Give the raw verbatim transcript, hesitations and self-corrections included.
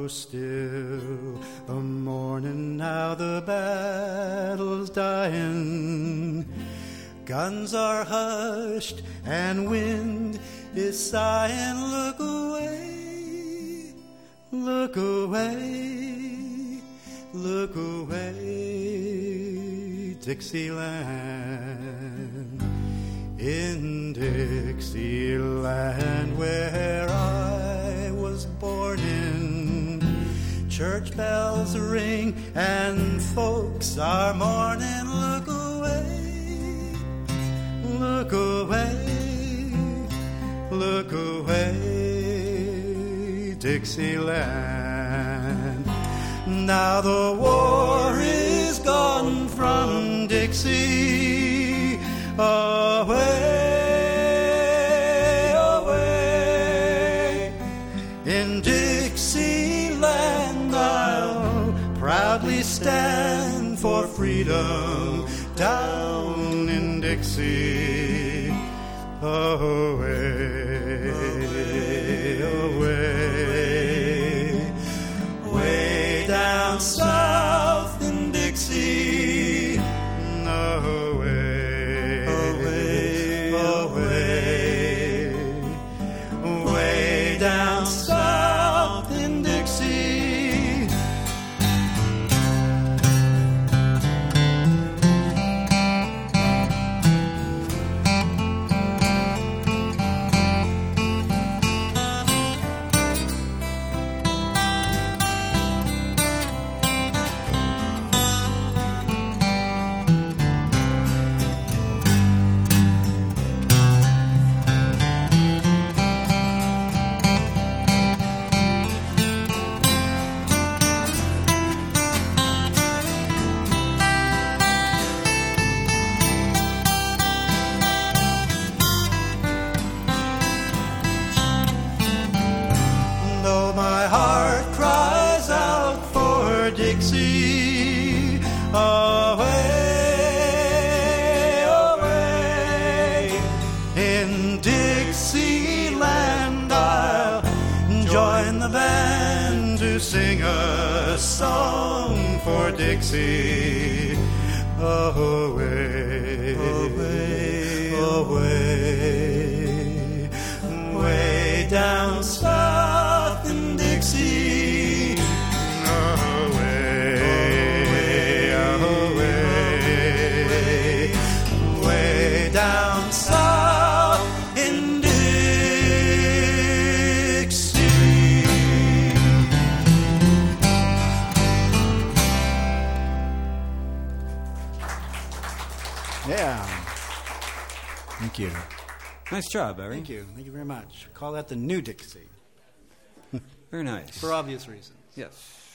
still the morning, now the battle's dying. Guns are hushed and wind is sighing. Look away, look away, look away, Dixieland. In Dixieland where I was born in, church bells ring and folks are mourning. Look away, look away, look away, Dixieland. Now the war is gone from Dixie, away, away. In Dixieland I'll proudly stand for freedom. Down in Dixie, away, away, way down south in Dixie, away, away, away, way down south in Dixie. Though my heart cries out for Dixie, away, away. In Dixieland I'll join the band to sing a song for Dixie, away, away, away, way down south in Dixie, away, away, way down south in Dixie. Yeah. Thank you. Nice job, Barry. Thank you. Thank you very much. Call that the New Dixie. Very nice. For obvious reasons. Yes.